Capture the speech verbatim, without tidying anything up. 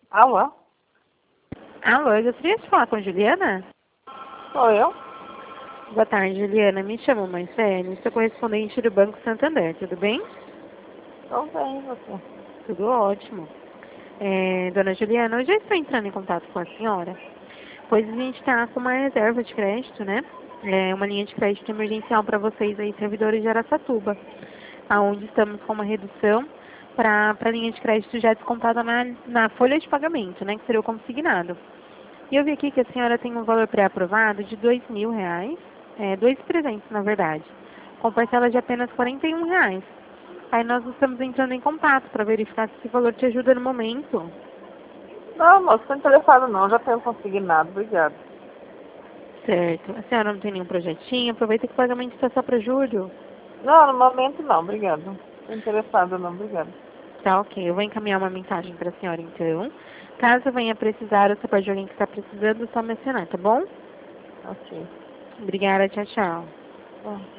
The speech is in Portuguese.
Alô? Alô, eu gostaria de falar com a Juliana? Sou eu? Boa tarde, Juliana. Me chamo Marcele, sou correspondente do Banco Santander, tudo bem? Tô bem, e você? Tudo ótimo. É, dona Juliana, eu já estou entrando em contato com a senhora, pois a gente está com uma reserva de crédito, né? É uma linha de crédito emergencial para vocês aí, servidores de Araçatuba, aonde estamos com uma redução para a linha de crédito já descontada na, na folha de pagamento, né? Que seria o consignado. E eu vi aqui que a senhora tem um valor pré-aprovado de dois mil reais, é, dois presentes, na verdade, com parcela de apenas quarenta e um reais. Aí nós estamos entrando em contato para verificar se esse valor te ajuda no momento. Não, moço, tô interessado não, já tenho consignado, obrigado. Certo. A senhora não tem nenhum projetinho? Aproveita que o pagamento está só para julho. Não, no momento não, obrigado. Tô interessado não, obrigado. Tá, ok. Eu vou encaminhar uma mensagem para a senhora, então. Caso venha precisar ou saber de alguém que está precisando, é só mencionar, tá bom? Ok. Obrigada, tchau, tchau. Bom.